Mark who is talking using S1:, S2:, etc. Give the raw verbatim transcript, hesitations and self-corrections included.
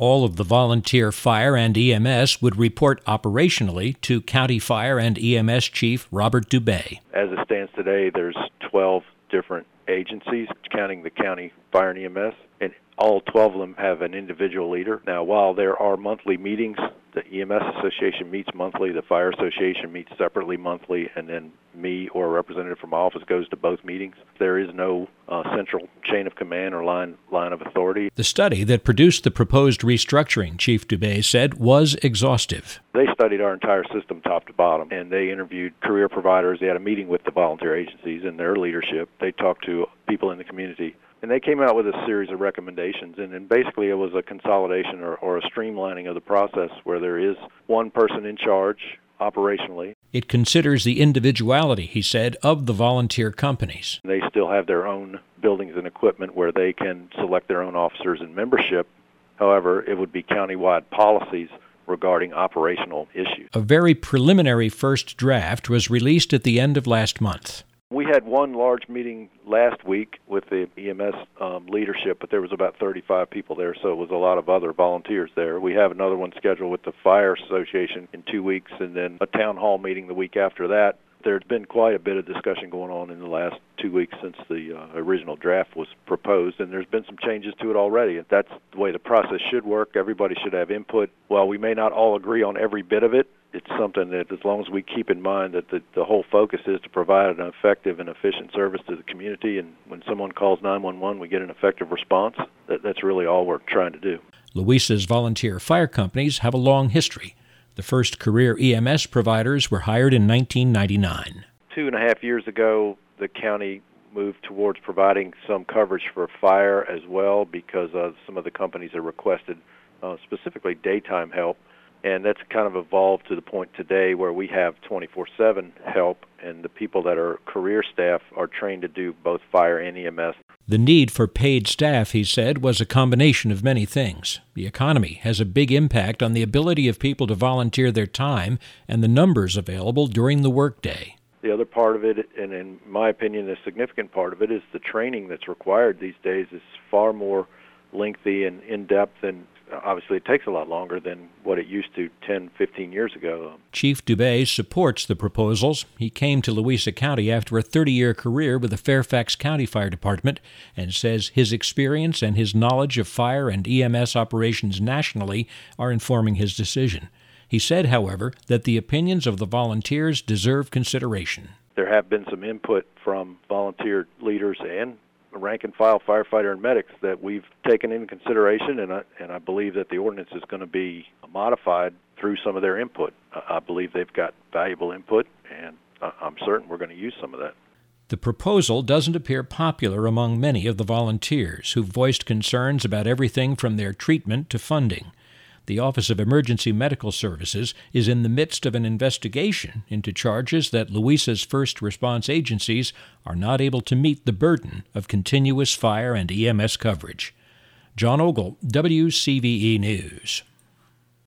S1: All of the volunteer fire and E M S would report operationally to County Fire and E M S Chief Robert Dubay.
S2: As it stands today, there's twelve different agencies, counting the county fire and E M S, and all twelve of them have an individual leader. Now, while there are monthly meetings, the E M S Association meets monthly, the Fire Association meets separately monthly, and then me or a representative from my office goes to both meetings. There is no uh, central chain of command or line line of authority.
S1: The study that produced the proposed restructuring, Chief Dubay said, was exhaustive.
S2: They studied our entire system top to bottom, and they interviewed career providers. They had a meeting with the volunteer agencies and their leadership. They talked to people in the community, and they came out with a series of recommendations, and, and basically it was a consolidation or, or a streamlining of the process where there is one person in charge operationally.
S1: It considers the individuality, he said, of the volunteer companies.
S2: They still have their own buildings and equipment where they can select their own officers and membership. However, it would be countywide policies regarding operational issues.
S1: A very preliminary first draft was released at the end of last month.
S2: We had one large meeting last week with the E M S um, leadership, but there was about thirty-five people there, so it was a lot of other volunteers there. We have another one scheduled with the Fire Association in two weeks, and then a town hall meeting the week after that. There's been quite a bit of discussion going on in the last two weeks since the uh, original draft was proposed, and there's been some changes to it already. That's the way the process should work. Everybody should have input. While we may not all agree on every bit of it, it's something that as long as we keep in mind that the, the whole focus is to provide an effective and efficient service to the community, and when someone calls nine one one, we get an effective response, that, that's really all we're trying to do.
S1: Louisa's volunteer fire companies have a long history. The first career E M S providers were hired in nineteen ninety-nine.
S2: Two and a half years ago, the county moved towards providing some coverage for fire as well because uh, some of the companies have requested uh, specifically daytime help. And that's kind of evolved to the point today where we have twenty-four seven help, and the people that are career staff are trained to do both fire and E M S.
S1: The need for paid staff, he said, was a combination of many things. The economy has a big impact on the ability of people to volunteer their time and the numbers available during the workday.
S2: The other part of it, and in my opinion, the significant part of it, is the training that's required these days is far more lengthy and in-depth, and obviously it takes a lot longer than what it used to ten, fifteen years ago.
S1: Chief Dubay supports the proposals. He came to Louisa County after a thirty-year career with the Fairfax County Fire Department and says his experience and his knowledge of fire and E M S operations nationally are informing his decision. He said, however, that the opinions of the volunteers deserve consideration.
S2: There have been some input from volunteer leaders and rank-and-file firefighter and medics that we've taken into consideration, and I, and I believe that the ordinance is going to be modified through some of their input. I, I believe they've got valuable input, and I, I'm certain we're going to use some of that.
S1: The proposal doesn't appear popular among many of the volunteers who voiced concerns about everything from their treatment to funding. The Office of Emergency Medical Services is in the midst of an investigation into charges that Louisa's first response agencies are not able to meet the burden of continuous fire and E M S coverage. John Ogle, W C V E News.